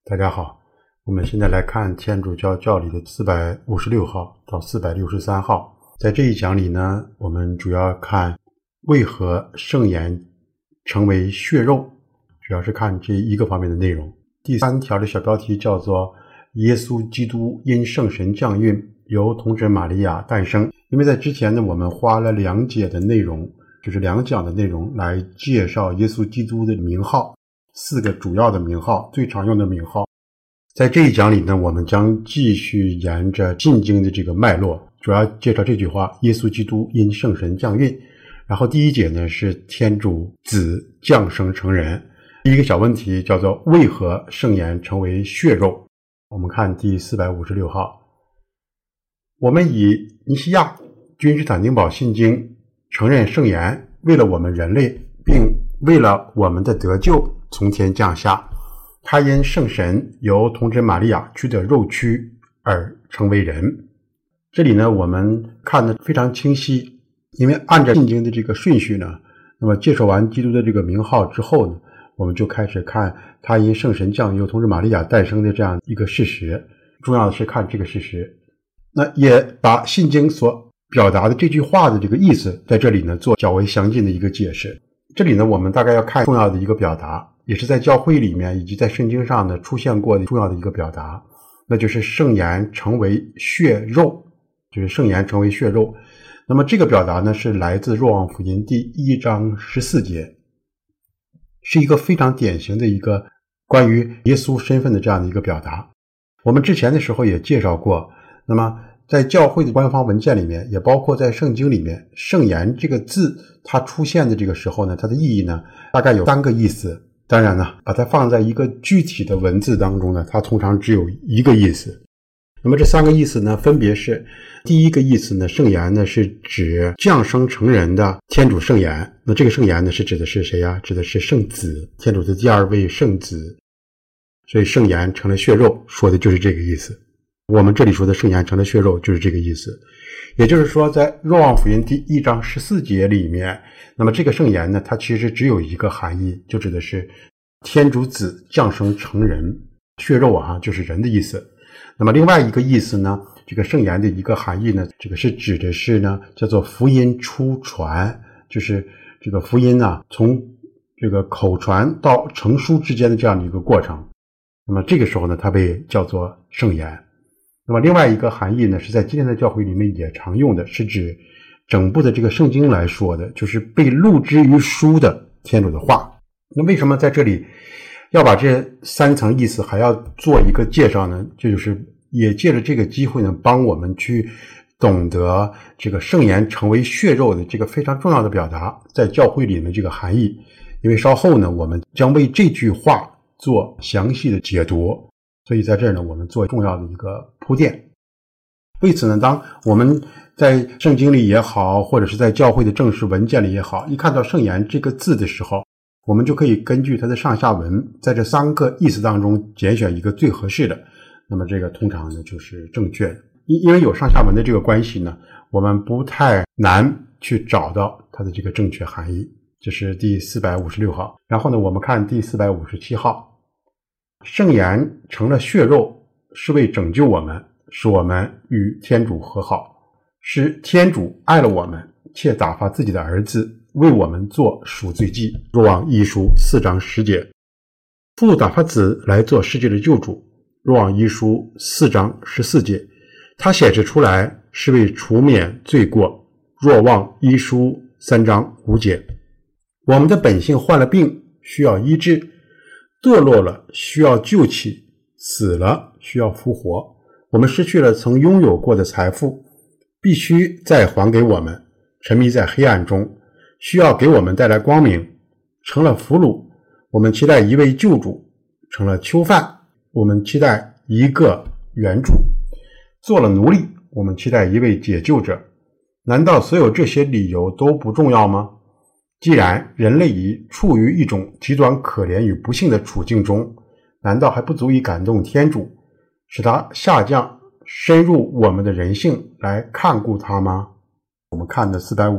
大家好，我们现在来看天主教教理的456号到463号。在这一讲里呢，我们主要看为何圣言成为血肉，主要是看这一个方面的内容。第3条的小标题叫做耶稣基督因圣神降孕，由童贞玛利亚诞生。因为在之前呢，我们花了2节的内容，就是2讲的内容来介绍耶稣基督的名号，4个主要的名号，最常用的名号。在这一讲里呢，我们将继续沿着信经的这个脉络，主要介绍这句话：耶稣基督因圣神降孕。然后第1节呢是天主子降生成人。第一个小问题叫做为何圣言成为血肉。我们看第456号，我们以尼西亚君士坦丁堡信经承认圣言为了我们人类，并为了我们的得救从天降下，他因圣神由童贞玛利亚取得肉躯而成为人。这里呢，我们看得非常清晰，因为按照信经的这个顺序呢，那么介绍完基督的这个名号之后呢，我们就开始看他因圣神降由童贞玛利亚诞生的这样一个事实。重要的是看这个事实，那也把信经所表达的这句话的这个意思在这里呢做较为详尽的一个解释。这里呢，我们大概要看重要的一个表达，也是在教会里面以及在圣经上呢出现过的重要的一个表达，那就是圣言成为血肉，就是圣言成为血肉。那么这个表达呢是来自若望福音第1章14节，是一个非常典型的一个关于耶稣身份的这样的一个表达。我们之前的时候也介绍过，那么在教会的官方文件里面，也包括在圣经里面，圣言这个字它出现的这个时候呢，它的意义呢大概有3个意思。当然呢，把它放在一个具体的文字当中呢，它通常只有1个意思。那么这3个意思呢，分别是：第一个意思呢，圣言呢是指降生成人的天主圣言。那这个圣言呢是指的是谁呀？指的是圣子，天主的第2位圣子。所以圣言成了血肉，说的就是这个意思。我们这里说的圣言成了血肉就是这个意思。也就是说，在若望福音第1章14节里面，那么这个圣言呢，它其实只有一个含义，就指的是天主子降生成人，血肉啊，就是人的意思。那么另外一个意思呢，这个圣言的一个含义呢，这个是指的是呢，叫做福音出传，就是这个福音啊，从这个口传到成书之间的这样的一个过程。那么这个时候呢，它被叫做圣言。那么另外一个含义呢，是在今天的教会里面也常用的，是指整部的这个圣经来说的，就是被录之于书的天主的话。那为什么在这里要把这3层意思还要做一个介绍呢？这就是也借着这个机会呢，帮我们去懂得这个圣言成为血肉的这个非常重要的表达在教会里面这个含义。因为稍后呢，我们将为这句话做详细的解读，所以在这儿呢，我们做重要的一个铺垫。为此呢，当我们在圣经里也好，或者是在教会的正式文件里也好，一看到圣言这个字的时候，我们就可以根据它的上下文，在这3个意思当中拣选一个最合适的，那么这个通常呢就是正确的。因为有上下文的这个关系呢，我们不太难去找到它的这个正确含义。这是第456号。然后呢，我们看第457号，圣言成了血肉，是为拯救我们，使我们与天主和好，是天主爱了我们，且打发自己的儿子为我们做赎罪祭。若望一书4章10节，父打发子来做世界的救主。若望一书4章14节，他显示出来是为除免罪过。若望一书3章5节，我们的本性患了病，需要医治，堕落了需要救起，死了需要复活。我们失去了曾拥有过的财富，必须再还给我们。沉迷在黑暗中，需要给我们带来光明。成了俘虏，我们期待一位救主；成了囚犯，我们期待一个援主；做了奴隶，我们期待一位解救者。难道所有这些理由都不重要吗？既然人类已处于一种极端可怜与不幸的处境中，难道还不足以感动天主，使他下降深入我们的人性来看顾他吗？我们看的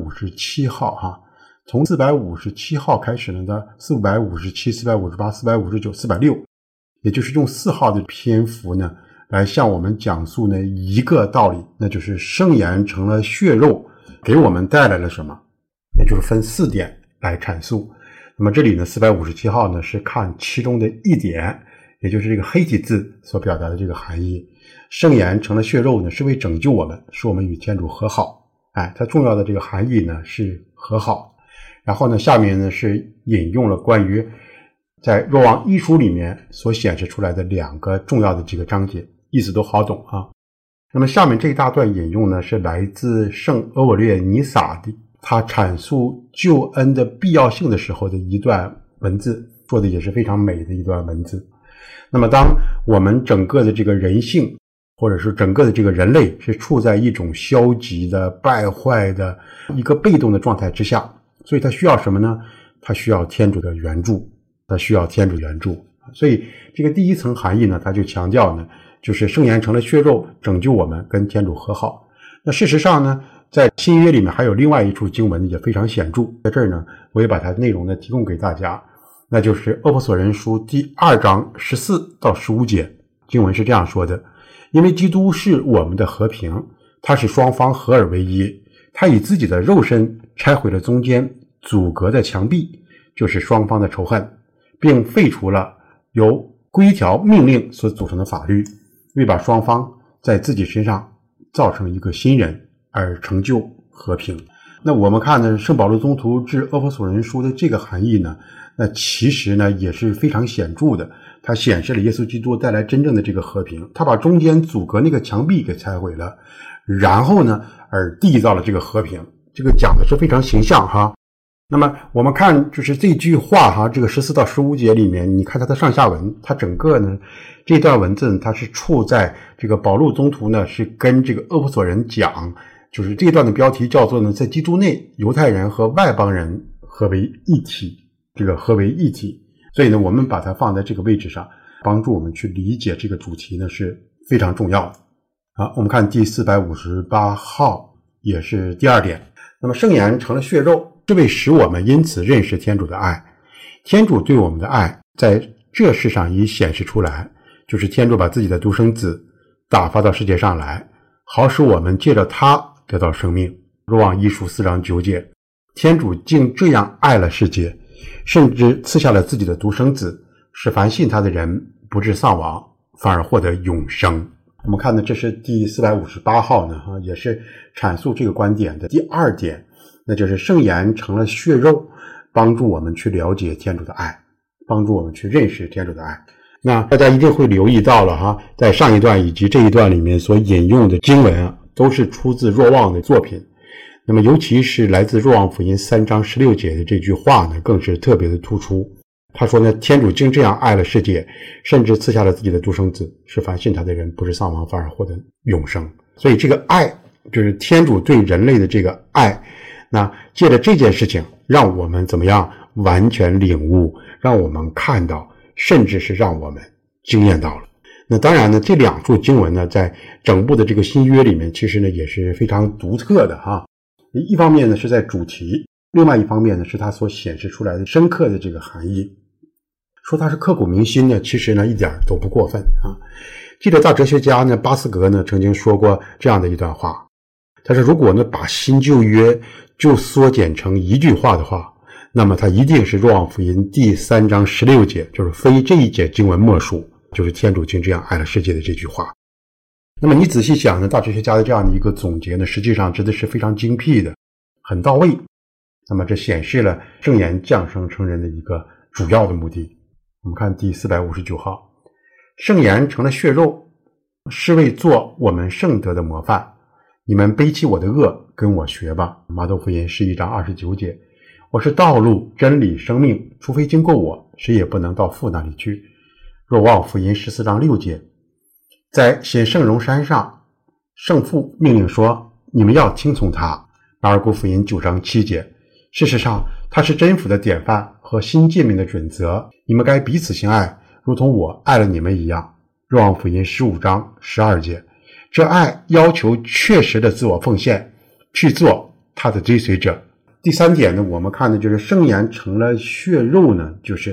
457号从457号开始呢，到457、458、459、460， 也就是用4号的篇幅呢，来向我们讲述呢一个道理，那就是圣言成了血肉，给我们带来了什么？也就是分4点来阐述。那么这里呢457号呢是看其中的一点，也就是这个黑体字所表达的这个含义。圣言成了血肉呢，是为拯救我们，使我们与天主和好。它重要的这个含义呢是和好。然后呢，下面呢是引用了关于在若望一书里面所显示出来的2个重要的几个章节，意思都好懂啊。那么下面这一大段引用呢，是来自圣俄我略尼撒的，他阐述救恩的必要性的时候的一段文字，说的也是非常美的一段文字。那么当我们整个的这个人性，或者是整个的这个人类是处在一种消极的败坏的一个被动的状态之下，所以他需要什么呢？他需要天主的援助，他需要天主援助。所以这个第一层含义呢，他就强调呢，就是圣言成了血肉，拯救我们跟天主和好。那事实上呢，在新约里面还有另外一处经文也非常显著，在这儿呢我也把它内容呢提供给大家，那就是厄弗所人书第2章14到15节，经文是这样说的：因为基督是我们的和平，他使双方合而为一，他以自己的肉身拆毁了中间阻隔的墙壁，就是双方的仇恨，并废除了由规条命令所组成的法律，为把双方在自己身上造成一个新人，而成就和平。那我们看呢，圣保禄宗徒致厄弗所人书的这个含义呢，那其实呢也是非常显著的，它显示了耶稣基督带来真正的这个和平，他把中间阻隔那个墙壁给拆毁了，然后呢而缔造了这个和平。这个讲的是非常形象哈。那么我们看就是这句话哈，这个14到15节里面，你看它的上下文，它整个呢这段文字它是处在这个保禄宗徒呢是跟这个厄弗所人讲，就是这段的标题叫做呢，在基督内犹太人和外邦人合为一体，这个合为一体。所以呢我们把它放在这个位置上，帮助我们去理解这个主题呢是非常重要的。好，我们看第458号，也是第2点。那么圣言成了血肉，是为使我们因此认识天主的爱。天主对我们的爱在这世上已显示出来，就是天主把自己的独生子打发到世界上来，好使我们借着他得到生命。若望一书4章9节，天主竟这样爱了世界，甚至赐下了自己的独生子，使凡信他的人不致丧亡，反而获得永生。我们看呢，这是第458号呢，也是阐述这个观点的第2点，那就是圣言成了血肉，帮助我们去了解天主的爱，帮助我们去认识天主的爱。那大家一定会留意到了哈，在上一段以及这一段里面所引用的经文啊，都是出自若望的作品。那么尤其是来自若望福音3章16节的这句话呢，更是特别的突出。他说呢，天主竟这样爱了世界，甚至赐下了自己的独生子，使凡信他的人不是丧亡，反而获得永生。所以这个爱就是天主对人类的这个爱，那借着这件事情让我们怎么样完全领悟，让我们看到，甚至是让我们经验到了。那当然呢，这2处经文呢在整部的这个新约里面其实呢也是非常独特的哈。一方面呢是在主题，另外一方面呢是它所显示出来的深刻的这个含义。说它是刻骨铭心呢，其实呢一点都不过分啊。记得大哲学家呢巴斯格呢曾经说过这样的一段话，他说如果呢把新旧约就缩减成一句话的话，那么它一定是若望福音第3章16节，就是非这一节经文莫属，就是天主竟这样爱了世界的这句话。那么你仔细想呢，大哲学家的这样的一个总结呢，实际上真的是非常精辟的，很到位。那么这显示了圣言降生成人的一个主要的目的。我们看第459号，圣言成了血肉，是为做我们圣德的模范。你们背弃我的恶，跟我学吧。马窦福音11章29节，我是道路、真理、生命，除非经过我，谁也不能到父那里去。若望福音14章6节，在显圣容山上，圣父命令说，你们要听从他。马尔谷福音9章7节，事实上他是真福的典范和新诫命的准则，你们该彼此相爱，如同我爱了你们一样。若望福音15章12节，这爱要求确实的自我奉献，去做他的追随者。第3点呢，我们看的就是圣言成了血肉呢，就是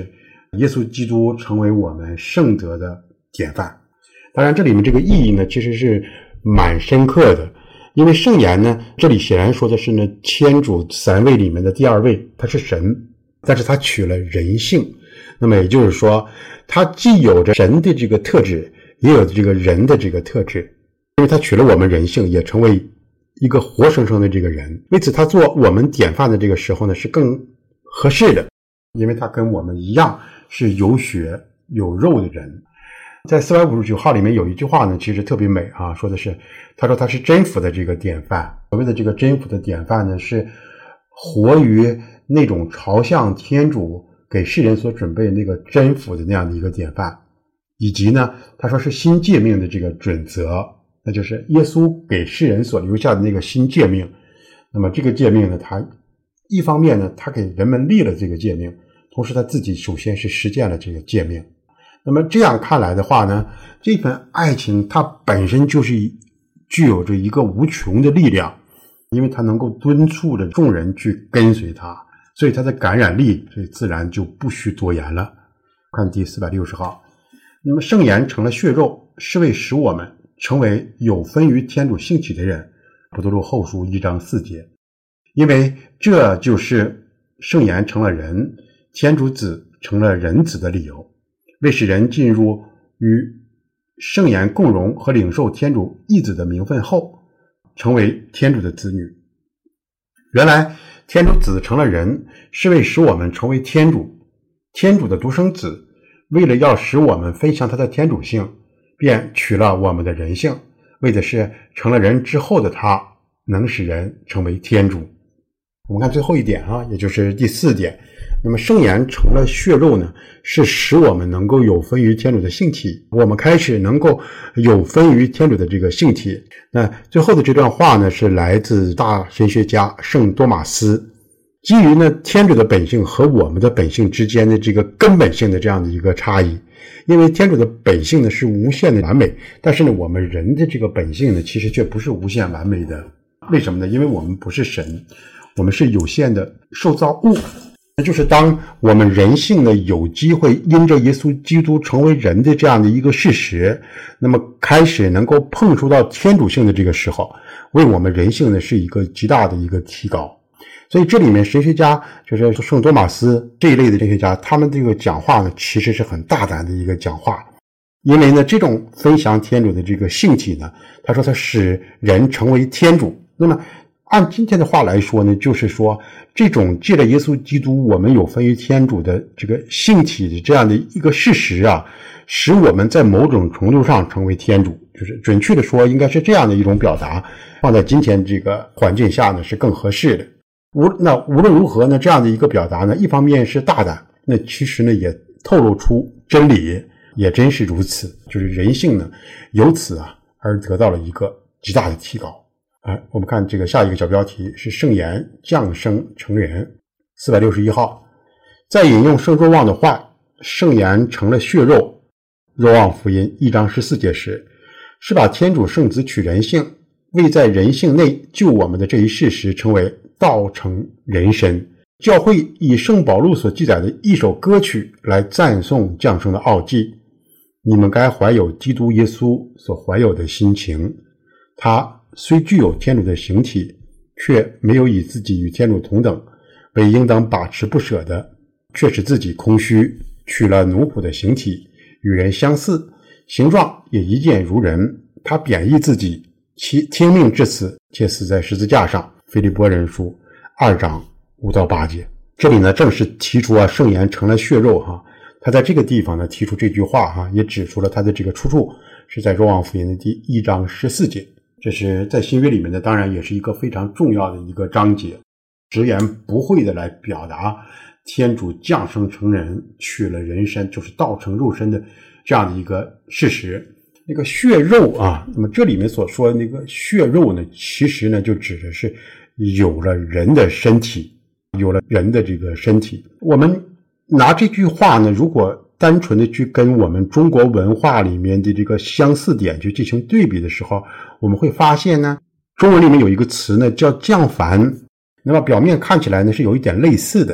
耶稣基督成为我们圣德的典范。当然这里面这个意义呢其实是蛮深刻的，因为圣言呢这里显然说的是呢天主三位里面的第二位，他是神，但是他取了人性，那么也就是说他既有着神的这个特质，也有这个人的这个特质，因为他取了我们人性，也成为一个活生生的这个人，为此他做我们典范的这个时候呢是更合适的，因为他跟我们一样是有血有肉的人。在459号里面有一句话呢其实特别美啊，说的是他说他是真福的这个典范。所谓的这个真福的典范呢是活于那种朝向天主给世人所准备的那个真福的那样的一个典范，以及呢他说是新诫命的这个准则，那就是耶稣给世人所留下的那个新诫命。那么这个诫命呢他一方面呢他给人们立了这个诫命，同时他自己首先是实践了这个诫命。那么这样看来的话呢，这份爱情它本身就是具有着一个无穷的力量，因为它能够敦促着众人去跟随它，所以它的感染力这自然就不需多言了。看第460号，那么圣言成了血肉，是为使我们成为有分于天主性体的人。伯多禄后书1章4节，因为这就是圣言成了人，天主子成了人子的理由，为使人进入与圣言共荣和领受天主义子的名分后，成为天主的子女。原来天主子成了人，是为使我们成为天主的独生子，为了要使我们分享他的天主性，便取了我们的人性，为的是成了人之后的他能使人成为天主。我们看最后一点啊，也就是第4点，那么圣言成了血肉呢，是使我们能够有分于天主的性体，我们开始能够有分于天主的这个性体。那最后的这段话呢是来自大神学家圣多马斯，基于呢天主的本性和我们的本性之间的这个根本性的这样的一个差异。因为天主的本性呢是无限的完美，但是呢我们人的这个本性呢其实却不是无限完美的。为什么呢？因为我们不是神，我们是有限的受造物。那就是当我们人性呢有机会因着耶稣基督成为人的这样的一个事实，那么开始能够碰触到天主性的这个时候，为我们人性呢是一个极大的一个提高。所以这里面神学家就是圣多马斯这一类的神学家，他们这个讲话呢其实是很大胆的一个讲话。因为呢这种分享天主的这个性体呢，他说他使人成为天主。那么按今天的话来说呢，就是说这种借着耶稣基督我们有分于天主的这个性体的这样的一个事实啊，使我们在某种程度上成为天主，就是准确的说应该是这样的一种表达，放在今天这个环境下呢是更合适的。那无论如何呢，这样的一个表达呢，一方面是大胆，那其实呢也透露出真理，也真是如此，就是人性呢由此啊而得到了一个极大的提高。我们看这个下一个小标题是圣言降生成人。461号，在引用圣若望的话，圣言成了血肉，若望福音1章14节时，是把天主圣子取人性，为在人性内救我们的这一事实称为道成人身。教会以圣保禄所记载的一首歌曲来赞颂降生的奥迹，你们该怀有基督耶稣所怀有的心情，他虽具有天主的形体，却没有以自己与天主同等为应当把持不舍的，却使自己空虚，取了奴仆的形体，与人相似，形状也一见如人。他贬义自己，其听命至死，且死在十字架上。腓立波人书2章5到8节。这里呢正是提出圣言成了血肉他在这个地方呢提出这句话也指出了他的这个出处是在若望福音的第1章14节。这是在新约里面呢，当然也是一个非常重要的一个章节，直言不讳的来表达天主降生成人，取了人身，就是道成肉身的这样的一个事实。那个血肉那么这里面所说的那个血肉呢，其实呢就指的是有了人的身体，有了人的这个身体。我们拿这句话呢，如果单纯的去跟我们中国文化里面的这个相似点去进行对比的时候，我们会发现呢，中文里面有一个词呢叫降凡，那么表面看起来呢是有一点类似的，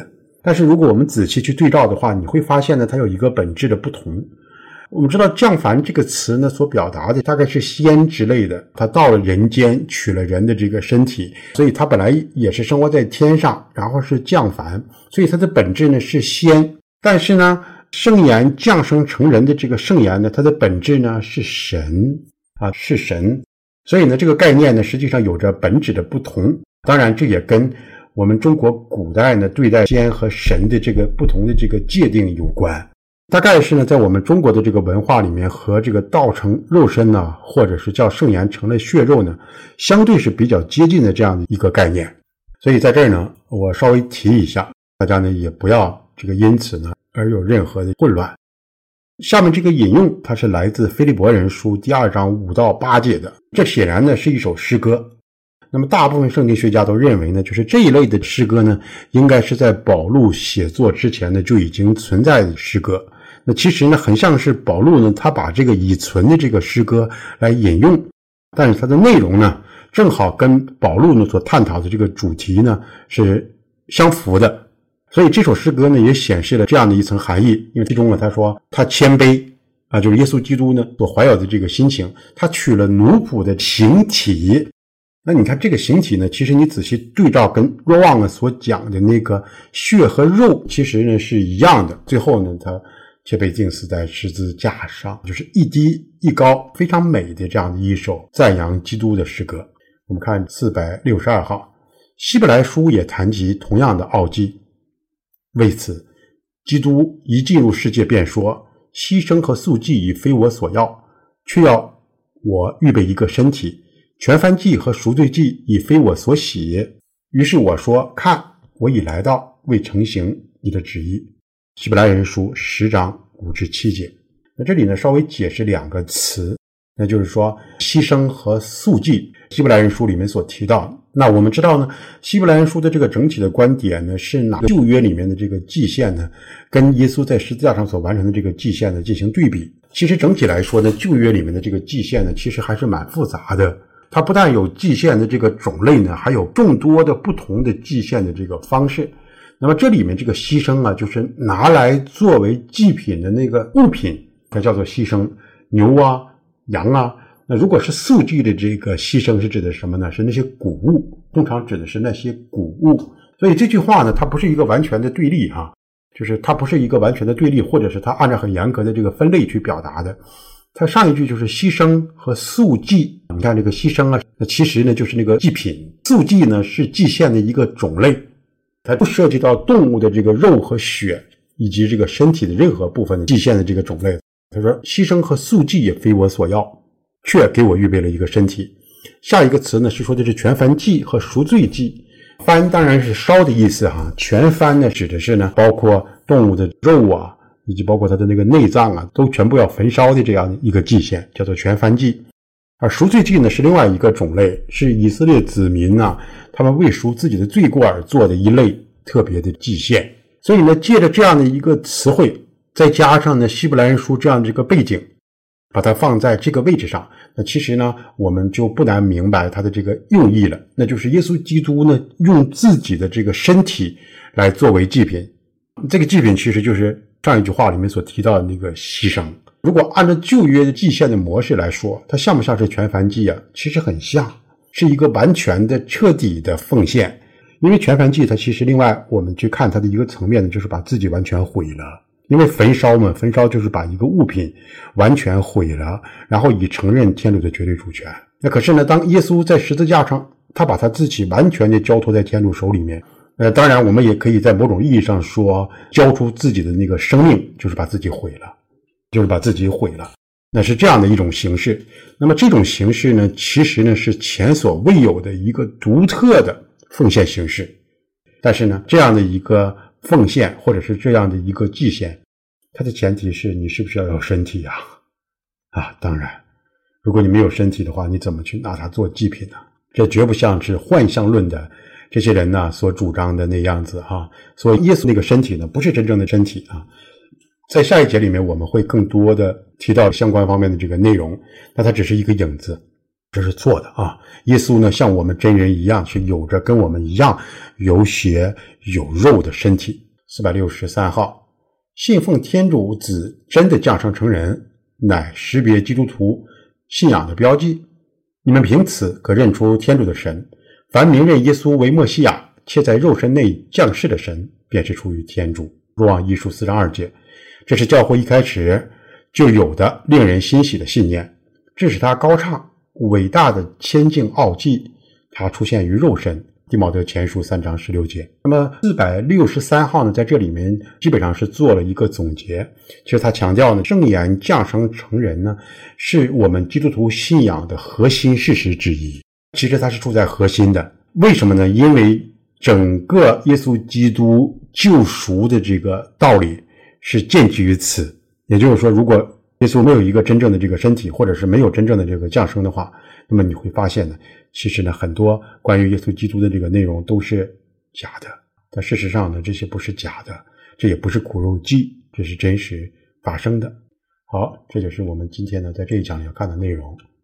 但是如果我们仔细去对照的话，你会发现呢，它有一个本质的不同。我们知道降凡这个词呢，所表达的大概是仙之类的，他到了人间，取了人的这个身体，所以他本来也是生活在天上，然后是降凡，所以他的本质呢是仙。但是呢，圣言降生成人的这个圣言呢，它的本质呢是神是神。所以呢，这个概念呢实际上有着本质的不同。当然这也跟我们中国古代呢对待仙和神的这个不同的这个界定有关。大概是呢，在我们中国的这个文化里面，和这个道成肉身呢，或者是叫圣言成了血肉呢，相对是比较接近的这样的一个概念。所以在这儿呢，我稍微提一下，大家呢也不要这个因此呢而有任何的混乱。下面这个引用，它是来自腓立伯人书第2章5到8节的，这显然呢是一首诗歌。那么大部分圣经学家都认为呢，就是这一类的诗歌呢，应该是在保禄写作之前呢就已经存在的诗歌。那其实呢，很像是保禄呢，他把这个已存的这个诗歌来引用，但是它的内容呢，正好跟保禄呢所探讨的这个主题呢是相符的。所以这首诗歌呢，也显示了这样的一层含义。因为其中呢，他说他谦卑就是耶稣基督呢所怀有的这个心情，他取了奴仆的形体。那你看这个形体呢，其实你仔细对照跟若望呢所讲的那个血和肉，其实呢是一样的。最后呢，他却被钉死在十字架上，就是一低一高，非常美的这样的一首赞扬基督的诗歌。我们看462号，希伯来书也谈及同样的奥迹。为此，基督一进入世界便说，牺牲和素祭已非我所要，却要我预备一个身体，全燔祭和赎罪祭已非我所喜。于是我说，看，我已来到，为成行你的旨意。希伯来人书10章5至7节。那这里呢稍微解释2个词，那就是说牺牲和素祭，希伯来人书里面所提到。那我们知道呢，希伯来人书的这个整体的观点呢，是拿旧约里面的这个祭献呢，跟耶稣在十字架上所完成的这个祭献呢进行对比。其实整体来说呢，旧约里面的这个祭献呢，其实还是蛮复杂的。它不但有祭献的这个种类呢，还有众多的不同的祭献的这个方式。那么这里面这个牺牲就是拿来作为祭品的那个物品，它叫做牺牲，牛羊那如果是素祭的这个牺牲是指的什么呢？是那些谷物，通常指的是那些谷物。所以这句话呢，它不是一个完全的对立就是它不是一个完全的对立，或者是它按照很严格的这个分类去表达的。它上一句就是牺牲和素祭，你看这个牺牲那其实呢就是那个祭品，素祭呢是祭献的一个种类，它不涉及到动物的这个肉和血以及这个身体的任何部分的祭献的这个种类。他说牺牲和素祭也非我所要，却给我预备了一个身体。下一个词呢是说的是全燔祭和赎罪祭。燔当然是烧的意思全燔呢指的是呢包括动物的肉以及包括它的那个内脏都全部要焚烧的这样一个祭献，叫做全燔祭。而赎罪祭呢是另外一个种类，是以色列子民他们为赎自己的罪过而做的一类特别的祭献。所以呢，借着这样的一个词汇，再加上呢希伯来人书这样的一个背景，把它放在这个位置上，那其实呢我们就不难明白它的这个用意了，那就是耶稣基督呢用自己的这个身体来作为祭品。这个祭品其实就是上一句话里面所提到的那个牺牲。如果按照旧约的祭献的模式来说，它像不像是全燔祭其实很像，是一个完全的彻底的奉献。因为全燔祭它其实另外我们去看它的一个层面呢，就是把自己完全毁了。因为焚烧就是把一个物品完全毁了，然后以承认天主的绝对主权。那可是呢，当耶稣在十字架上，他把他自己完全的交托在天主手里面，当然我们也可以在某种意义上说，交出自己的那个生命，就是把自己毁了，那是这样的一种形式。那么这种形式呢，其实呢是前所未有的一个独特的奉献形式。但是呢，这样的一个奉献或者是这样的一个祭献，它的前提是你是不是要有身体当然如果你没有身体的话，你怎么去拿它做祭品呢？这绝不像是幻象论的这些人所主张的那样子所以耶稣那个身体呢不是真正的身体在下一节里面我们会更多的提到相关方面的这个内容，那它只是一个影子，这是错的耶稣呢像我们真人一样，是有着跟我们一样有血有肉的身体。 463号，信奉天主子真的降生成人，乃识别基督徒信仰的标记。你们凭此可认出天主的神，凡明认耶稣为默西亚，且在肉身内降世的神，便是出于天主。若望一书4章2节，这是教会一开始就有的令人欣喜的信念。这使他高唱伟大的千敬奥迹，他出现于肉身。弟茂德前书3章16节。那么463号呢，在这里面基本上是做了一个总结。其实他强调呢，圣言降生成人呢，是我们基督徒信仰的核心事实之一。其实它是处在核心的。为什么呢？因为整个耶稣基督救赎的这个道理是建基于此。也就是说，如果耶稣没有一个真正的这个身体，或者是没有真正的这个降生的话，那么你会发现呢，其实呢，很多关于耶稣基督的这个内容都是假的。但事实上呢，这些不是假的，这也不是苦肉计，这是真实发生的。好，这就是我们今天呢在这一讲要看的内容。